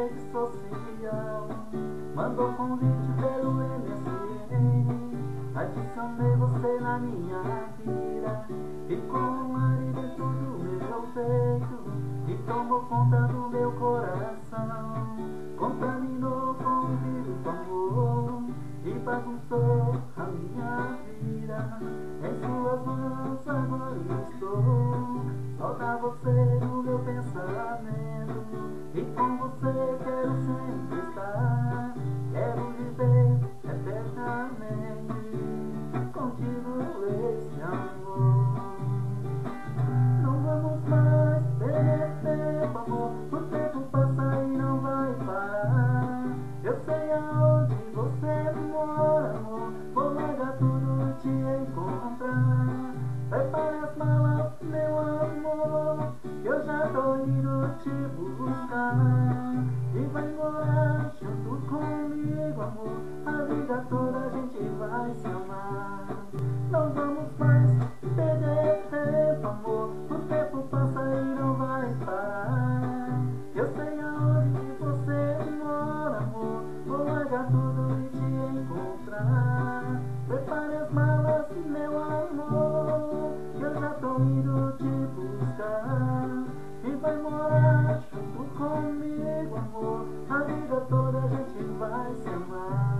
rede social, mandou convite pelo MSN. Adicionei você na minha vida, ficou um ar dentro do meu peito e tomou conta do meu coração. Contaminou com o vírus do amor e bagunçou a minha vida. Em suas mãos agora estou, só dá você no meu pensamento, e com você quero sempre estar. Quero viver eternamente contigo esse amor. Não vamos mais perder tempo, amor. O tempo passa e não vai parar. Eu sei aonde você mora, amor. Vou largar tudo e te encontrar. Prepare as malas, meu amor, que eu já tô indo te buscar. E vai morar junto comigo, amor. A vida toda a gente vai se amar. Não vamos mais perder tempo, amor. O tempo passa e não vai parar. Eu sei aonde você mora, amor. Vou largar tudo e te encontrar. Prepare as malas, meu amor, que eu já tô indo te buscar. E vai morar junto comigo, amor. A vida toda a gente vai se amar.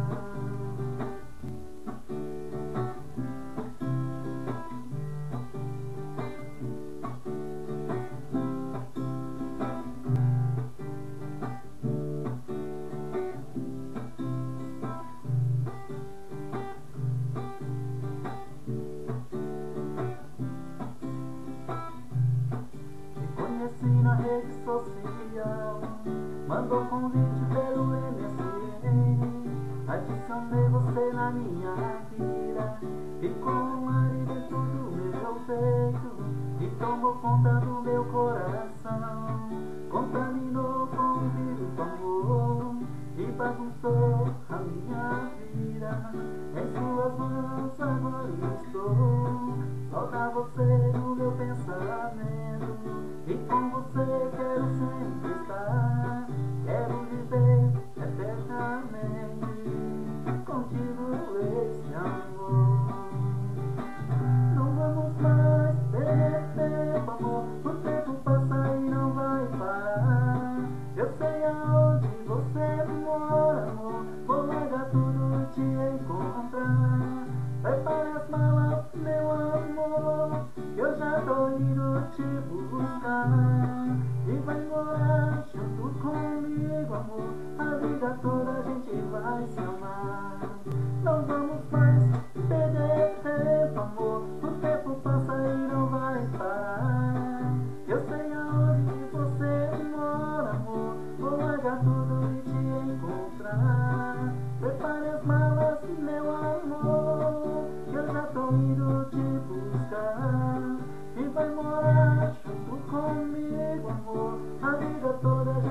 Conheci na rede social, mandou convite pelo MSN. Adicionei você na minha vida, ficou um ar dentro do meu peito e tomou conta do meu coração. Contaminou com o vírus do amor e bagunçou a minha vida. Em suas mãos agora estou, só dá você no meu pensamento, e com você quero sempre estar. Quero viver eternamente contigo esse amor. Não vamos mais perder tempo, amor. O tempo passa e não vai parar. Eu sei aonde você mora, amor. Vou largar tudo e te encontrar. Prepare as malas, meu amor, que eu já tô indo te buscar. E vai morar junto comigo, amor. A vida toda a gente vai se amar. Não vamos mais perder tempo, amor. O tempo passa e não vai parar. Eu sei aonde você mora, amor. Vou largar tudo e te encontrar. Prepare as malas, meu amor, que eu já tô indo te buscar. E vai morar junto comigo, amor. A vida toda